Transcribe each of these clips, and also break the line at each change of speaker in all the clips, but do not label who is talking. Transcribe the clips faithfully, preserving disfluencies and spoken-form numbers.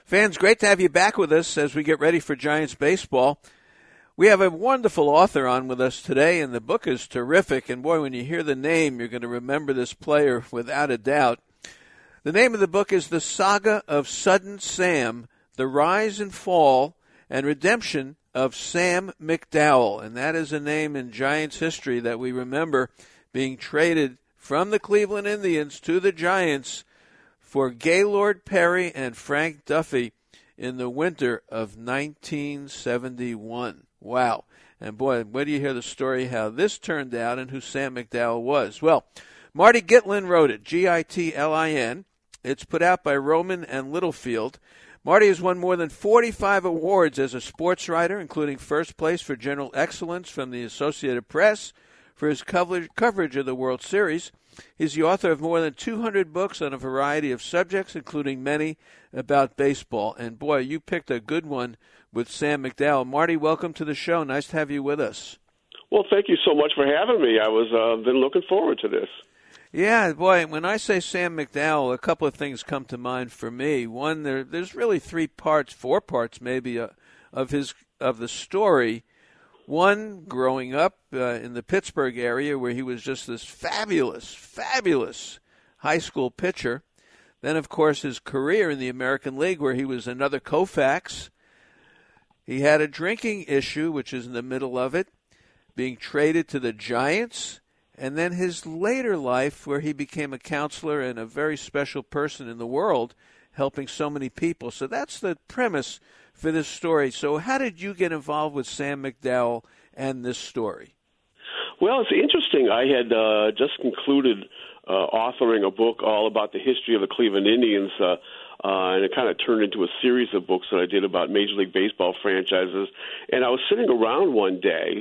Fans, great to have you back with us as we get ready for Giants baseball. We have a wonderful author on with us today, and the book is terrific. And, boy, when you hear the name, you're going to remember this player without a doubt. The name of the book is The Saga of Sudden Sam, The Rise and Fall and Redemption of Sam McDowell. And that is a name in Giants history that we remember being traded from the Cleveland Indians to the Giants for Gaylord Perry and Frank Duffy in the winter of nineteen seventy-one. Wow. And, boy, where do you hear the story how this turned out and who Sam McDowell was? Well, Marty Gitlin wrote it, G I T L I N. It's put out by Rowman and Littlefield. Marty has won more than forty-five awards as a sports writer, including first place for general excellence from the Associated Press for his coverage, coverage of the World Series. He's the author of more than two hundred books on a variety of subjects, including many about baseball. And, boy, you picked a good one with Sam McDowell. Marty, welcome to the show. Nice to have you with us.
Well, thank you so much for having me. I was uh, been looking forward to this.
Yeah, boy, when I say Sam McDowell, a couple of things come to mind for me. One, there, there's really three parts, four parts maybe, uh, of his of the story. One, growing up uh, in the Pittsburgh area where he was just this fabulous, fabulous high school pitcher. Then, of course, his career in the American League where he was another Koufax. He had a drinking issue, which is in the middle of it, being traded to the Giants. And then his later life where he became a counselor and a very special person in the world, helping so many people. So that's the premise for this story. So how did you get involved with Sam McDowell and this story?
Well, it's interesting. I had uh, just concluded uh, authoring a book all about the history of the Cleveland Indians, uh, uh, and it kind of turned into a series of books that I did about Major League Baseball franchises. And I was sitting around one day,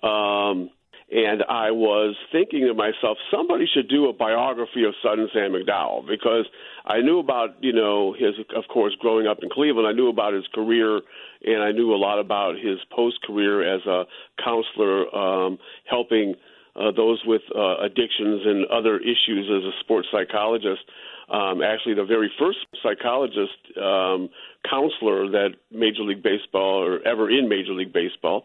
um, and I was thinking to myself, somebody should do a biography of Sudden Sam McDowell, because I knew about, you know, his, of course, growing up in Cleveland. I knew about his career, and I knew a lot about his post-career as a counselor, um, helping uh, those with uh, addictions and other issues as a sports psychologist. Um, actually, the very first psychologist um, counselor that Major League Baseball or ever in Major League Baseball.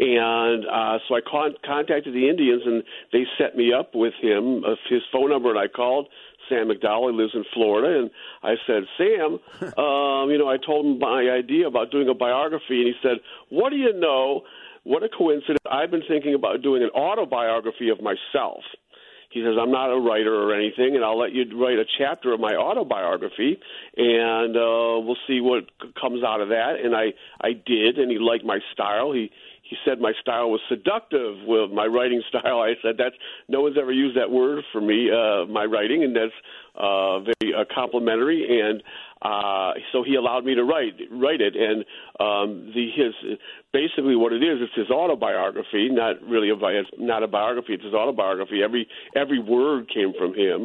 And uh, so I con- contacted the Indians, and they set me up with him, uh, his phone number, and I called Sam McDowell. He lives in Florida. And I said, Sam, um, you know, I told him my idea about doing a biography, and he said, what do you know? What a coincidence. I've been thinking about doing an autobiography of myself. He says, I'm not a writer or anything, and I'll let you write a chapter of my autobiography, and uh, we'll see what comes out of that. And I, I did, and he liked my style. He he said my style was seductive with my writing style. I said, that's no one's ever used that word for me, uh, my writing, and that's uh, very uh, complimentary. And uh, so he allowed me to write write it. And um, the his basically what it is, it's his autobiography, not really a it's not a biography. It's his autobiography. Every every word came from him,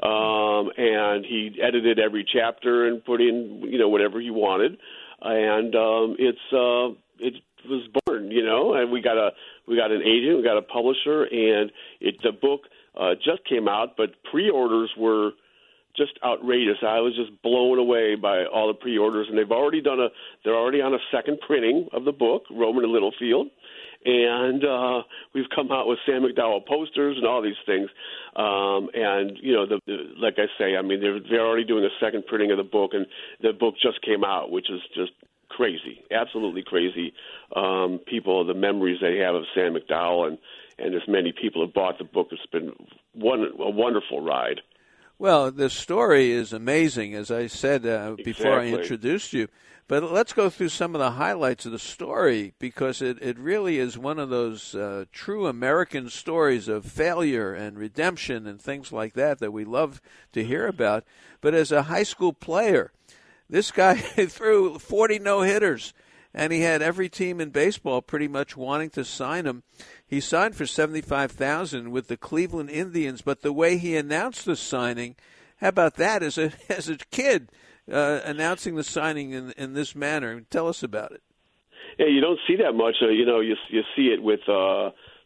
um, and he edited every chapter and put in you know whatever he wanted. And um, it's uh, it was born, you know, and we got a we got an agent, we got a publisher, and it the book uh, just came out, but pre-orders were just outrageous. I was just blown away by all the pre-orders, and they've already done a they're already on a second printing of the book, Rowman and Littlefield, and uh, we've come out with Sam McDowell posters and all these things. Um, and you know, the, the, like I say, I mean, they're they're already doing a second printing of the book, and the book just came out, which is just crazy, absolutely crazy. Um, people, the memories they have of Sam McDowell, and and as many people have bought the book, it's been one a wonderful ride.
Well, the story is amazing, as I said uh, before
exactly.
I introduced you. But let's go through some of the highlights of the story, because it, it really is one of those uh, true American stories of failure and redemption and things like that that we love to hear about. But as a high school player, this guy threw forty no-hitters, and he had every team in baseball pretty much wanting to sign him. He signed for seventy-five thousand dollars with the Cleveland Indians, but the way he announced the signing, how about that as a as a kid, uh, announcing the signing in in this manner? Tell us about it.
Yeah, you don't see that much. Uh, you know, you you see it with uh,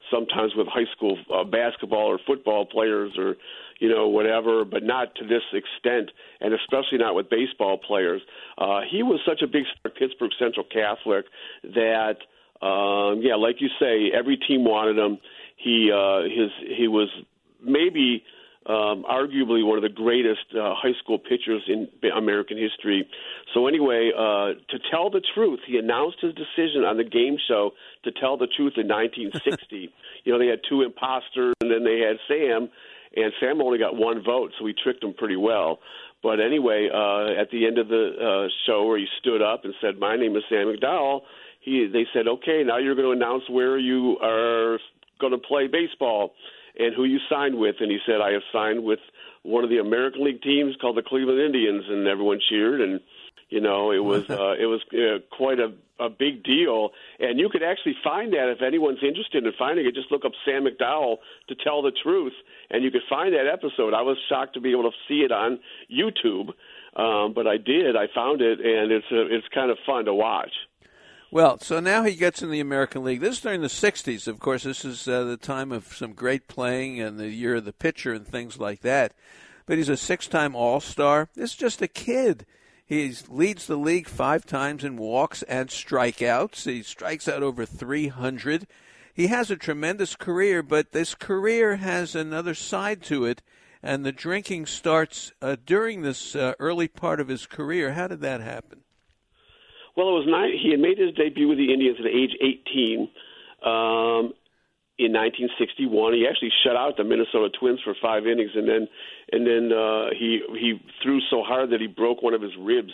sometimes with high school uh, basketball or football players or, you know, whatever, but not to this extent, and especially not with baseball players. Uh, he was such a big star at Pittsburgh Central Catholic that, um, yeah, like you say, every team wanted him. He uh, his he was maybe um, arguably one of the greatest uh, high school pitchers in American history. So anyway, uh, to tell the truth, he announced his decision on the game show to tell the truth in nineteen sixty. You know, they had two imposters, and then they had Sam, and Sam only got one vote, so he tricked him pretty well. But anyway, uh, at the end of the uh, show where he stood up and said, "My name is Sam McDowell," he, they said, "Okay, now you're going to announce where you are going to play baseball and who you signed with." And he said, "I have signed with one of the American League teams called the Cleveland Indians," and everyone cheered. And you know, it was uh, it was uh, quite a, a big deal. And you could actually find that if anyone's interested in finding it. Just look up Sam McDowell to tell the truth, and you could find that episode. I was shocked to be able to see it on YouTube, um, but I did. I found it, and it's a, it's kind of fun to watch.
Well, so now he gets in the American League. This is during the sixties. Of course, this is uh, the time of some great playing and the year of the pitcher and things like that. But he's a six-time All-Star. This is just a kid. He leads the league five times in walks and strikeouts. He strikes out over three hundred. He has a tremendous career, but this career has another side to it, and the drinking starts uh, during this uh, early part of his career. How did that happen?
Well, it was nine, he had made his debut with the Indians at age eighteen um, in nineteen sixty-one. He actually shut out the Minnesota Twins for five innings, and then and then uh, he he threw so hard that he broke one of his ribs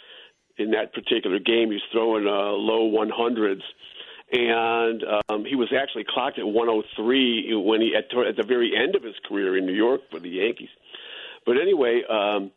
in that particular game. He was throwing uh, low one hundreds, and um, he was actually clocked at one oh three when he at, at the very end of his career in New York for the Yankees. But anyway. Um,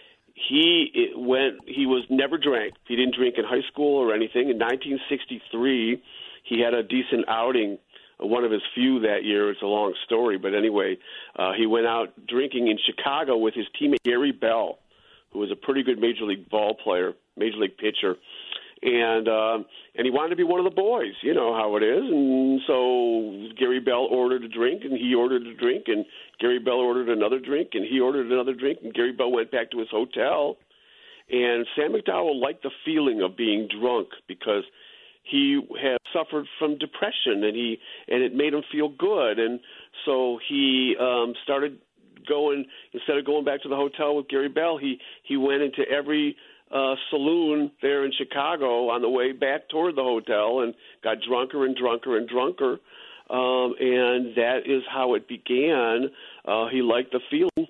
He it went. He was never drank. He didn't drink in high school or anything. In nineteen sixty-three, he had a decent outing, one of his few that year. It's a long story, but anyway, uh, he went out drinking in Chicago with his teammate Gary Bell, who was a pretty good major league ball player, major league pitcher, and um, and he wanted to be one of the boys. You know how it is. And so Gary Bell ordered a drink, and he ordered a drink, and Gary Bell ordered another drink, and he ordered another drink, and Gary Bell went back to his hotel. And Sam McDowell liked the feeling of being drunk because he had suffered from depression, and he and it made him feel good. And so he um, started going, instead of going back to the hotel with Gary Bell, he, he went into every uh, saloon there in Chicago on the way back toward the hotel and got drunker and drunker and drunker. Um, and that is how it began. Uh, he liked the feeling,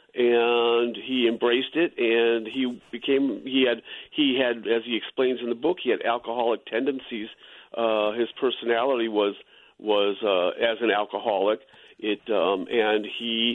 and he embraced it, and he became, he had, he had, as he explains in the book, he had alcoholic tendencies. Uh, his personality was, was, uh, as an alcoholic. It, um, and he,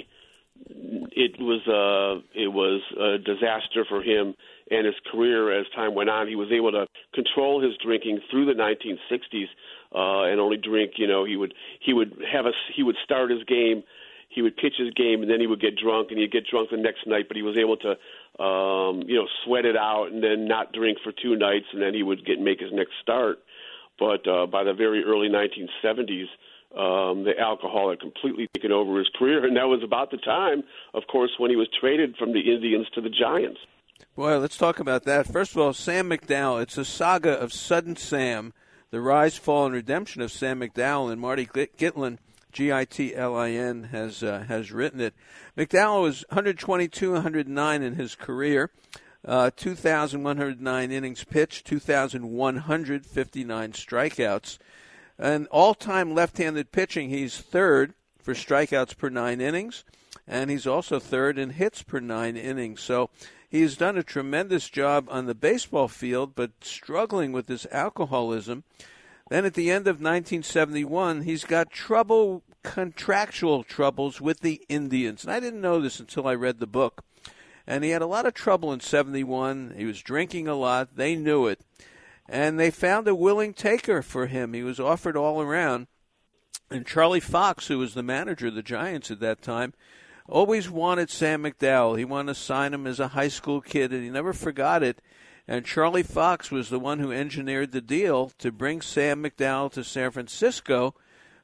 it was, uh, it was a disaster for him and his career as time went on. He was able to control his drinking through the nineteen sixties, uh, and only drink, you know, he would, he would have a, he would start his game, he would pitch his game, and then he would get drunk, and he'd get drunk the next night, but he was able to, um, you know, sweat it out and then not drink for two nights, and then he would get, make his next start. But uh, by the very early nineteen seventies, um, the alcohol had completely taken over his career, and that was about the time, of course, when he was traded from the Indians to the Giants.
Boy, let's talk about that. First of all, Sam McDowell. It's a saga of Sudden Sam, the rise, fall, and redemption of Sam McDowell, and Marty Gitlin, G I T L I N, has uh, has written it. McDowell was one twenty-two, one oh nine in his career, uh, two thousand one hundred nine innings pitched, two thousand one hundred fifty-nine strikeouts. And all-time left-handed pitching, he's third for strikeouts per nine innings, and he's also third in hits per nine innings. So he's done a tremendous job on the baseball field, but struggling with his alcoholism. Then at the end of nineteen seventy-one, he's got trouble, contractual troubles with the Indians. And I didn't know this until I read the book. And he had a lot of trouble in seventy-one. He was drinking a lot. They knew it. And they found a willing taker for him. He was offered all around. And Charlie Fox, who was the manager of the Giants at that time, always wanted Sam McDowell. He wanted to sign him as a high school kid, and he never forgot it. And Charlie Fox was the one who engineered the deal to bring Sam McDowell to San Francisco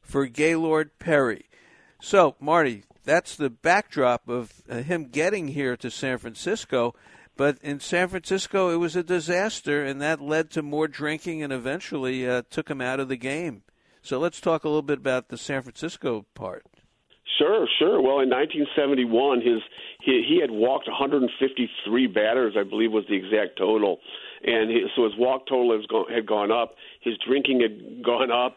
for Gaylord Perry. So, Marty, that's the backdrop of uh, him getting here to San Francisco. But in San Francisco, it was a disaster, and that led to more drinking and eventually uh, took him out of the game. So let's talk a little bit about the San Francisco part.
Sure, sure. Well, in nineteen seventy-one, his he, he had walked one hundred fifty-three batters, I believe was the exact total, and his, so his walk total has gone, had gone up. His drinking had gone up,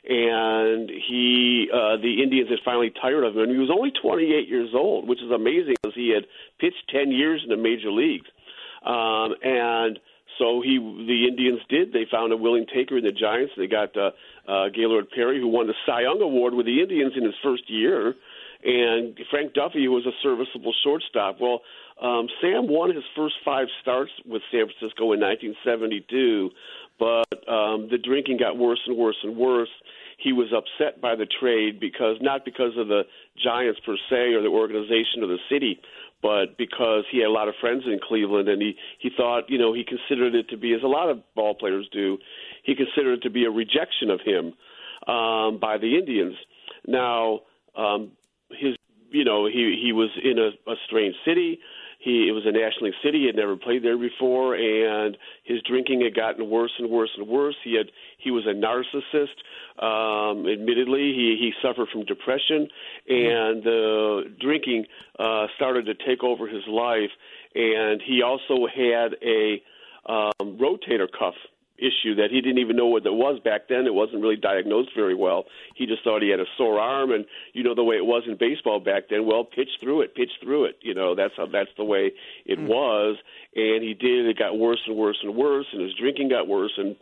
and he uh, the Indians had finally tired of him. And he was only twenty-eight years old, which is amazing because he had pitched ten years in the major leagues, um, and so he the Indians did. They found a willing taker in the Giants. They got uh, uh, Gaylord Perry, who won the Cy Young Award with the Indians in his first year, and Frank Duffy, who was a serviceable shortstop. Well, um, Sam won his first five starts with San Francisco in nineteen seventy-two, but um, the drinking got worse and worse and worse. He was upset by the trade because not because of the Giants per se or the organization or the city, but because he had a lot of friends in Cleveland, and he, he thought, you know, he considered it to be, as a lot of ball players do, he considered it to be a rejection of him um, by the Indians. Now, um, his, you know, he, he was in a, a strange city. He, it was a National League city. He had never played there before, and his drinking had gotten worse and worse and worse. He had he was a narcissist. Um, admittedly, he, he suffered from depression, and the uh, drinking uh, started to take over his life. And he also had a um, rotator cuff issue that he didn't even know what that was back then. It wasn't really diagnosed very well. He just thought he had a sore arm, and you know the way it was in baseball back then. Well, pitch through it, pitch through it. You know that's how that's the way it mm. was. And he did. It got worse and worse and worse, and his drinking got worse. And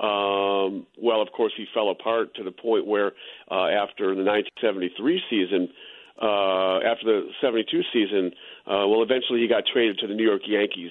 um, well, of course, he fell apart to the point where uh, after the nineteen seventy-three season, uh, after the seventy-two season, uh, well, eventually he got traded to the New York Yankees.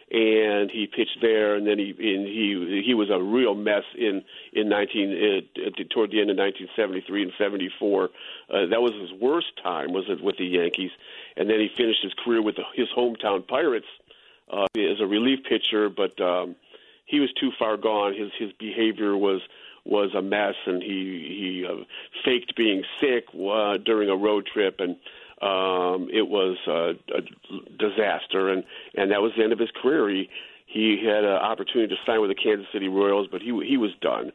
And he pitched there, and then he and he he was a real mess in in nineteen uh, toward the end of nineteen seventy-three and seventy-four. Uh, that was his worst time, was it with the Yankees, and then he finished his career with the, his hometown Pirates uh, as a relief pitcher. But um, he was too far gone. His his behavior was was a mess, and he he uh, faked being sick uh, during a road trip, and. Um, it was a, a disaster, and, and that was the end of his career. He he had an opportunity to sign with the Kansas City Royals, but he he was done,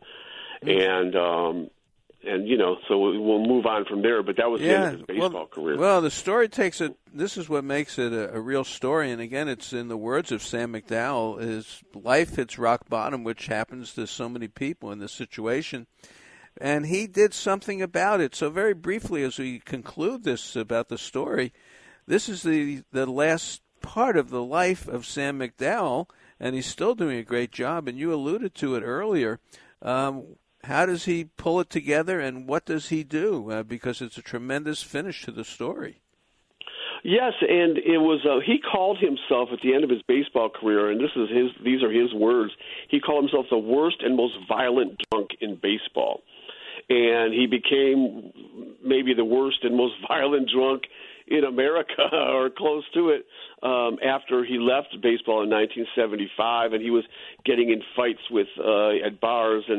and um, and you know, so we'll move on from there. But that was
yeah,
the end of his baseball
well,
career.
Well, the story takes it. This is what makes it a, a real story, and again, it's in the words of Sam McDowell: "His life hits rock bottom, which happens to so many people in this situation." And he did something about it. So very briefly, as we conclude this about the story, this is the, the last part of the life of Sam McDowell, and he's still doing a great job. And you alluded to it earlier. Um, how does he pull it together, and what does he do? Uh, because it's a tremendous finish to the story.
Yes, and it was uh, he called himself at the end of his baseball career, and this is his; these are his words. He called himself the worst and most violent drunk in baseball. And he became maybe the worst and most violent drunk in America, or close to it, um, after he left baseball in nineteen seventy-five. And he was getting in fights with uh, at bars, and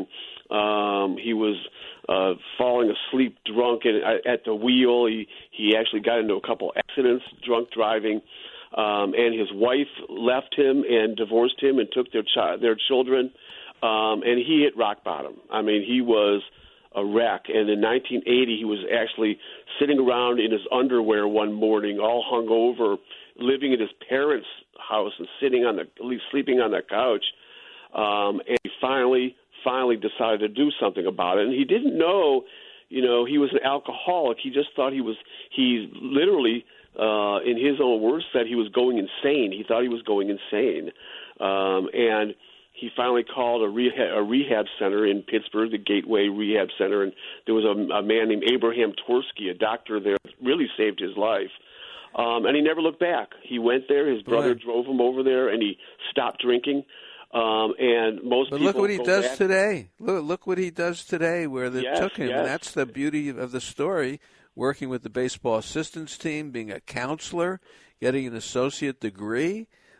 um, he was uh, falling asleep drunk and, uh, at the wheel. He he actually got into a couple accidents, drunk driving. Um, and his wife left him and divorced him and took their chi- their children. Um, and he hit rock bottom. I mean, he was a wreck. And in nineteen eighty, he was actually sitting around in his underwear one morning, all hungover, living in his parents' house and sitting on the, at least sleeping on the couch. Um, and he finally, finally decided to do something about it. And he didn't know, you know, he was an alcoholic. He just thought he was, he literally, uh, in his own words, said he was going insane. He thought he was going insane. Um, and he finally called a rehab, a rehab center in Pittsburgh, the Gateway Rehab Center, and there was a, a man named Abraham Tversky, a doctor there, that really saved his life. Um, and he never looked back. He went there. His brother right. drove him over there, and he stopped drinking. Um, and most
but
people
look what he does
back.
today. Look, look what he does today, where they
yes,
took him.
Yes.
And that's the beauty of the story, working with the baseball assistance team, being a counselor, getting an associate degree.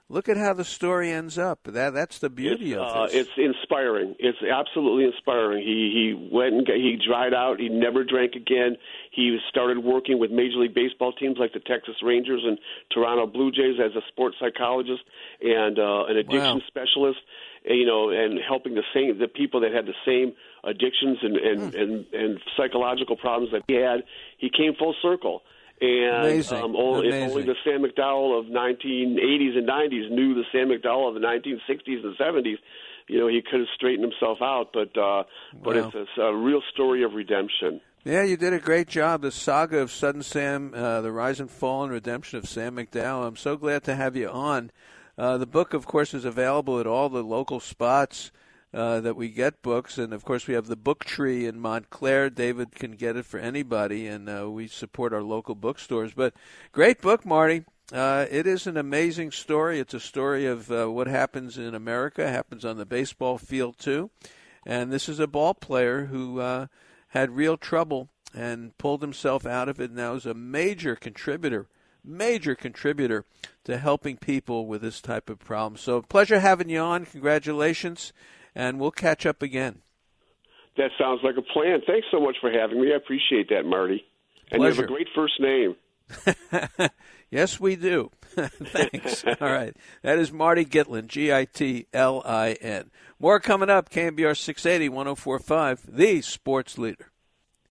look at how the story ends up. That that's the beauty
it's,
of
uh,
this.
It's inspiring. It's absolutely inspiring. He he went and got, he dried out. He never drank again. He started working with Major League Baseball teams like the Texas Rangers and Toronto Blue Jays as a sports psychologist and uh, an addiction
Wow.
specialist. You know, and helping the same the people that had the same addictions and and, mm. and and psychological problems that he had. He came full circle. And
Amazing.
Um, only,
Amazing.
if only the Sam McDowell of nineteen eighties and nineties knew the Sam McDowell of the nineteen sixties and seventies, you know, he could have straightened himself out. But uh, but
wow.
it's, it's a real story of redemption.
Yeah, you did a great job. The saga of Sudden Sam, uh, the rise and fall and redemption of Sam McDowell. I'm so glad to have you on. Uh, the book, of course, is available at all the local spots uh, that we get books. And, of course, we have the Book Tree in Montclair. David can get it for anybody, and uh, we support our local bookstores. But great book, Marty. Uh, it is an amazing story. It's a story of uh, what happens in America, happens on the baseball field, too. And this is a ball player who uh, had real trouble and pulled himself out of it, and now is a major contributor major contributor to helping people with this type of problem. So pleasure having you on. Congratulations, and we'll catch up again.
That sounds like a plan. Thanks so much for having me. I appreciate that, Marty. And
pleasure.
You have a great first name.
Yes, we do. Thanks. All right. That is Marty Gitlin, G I T L I N. More coming up, K M B R six eighty, one oh four point five, the sports leader.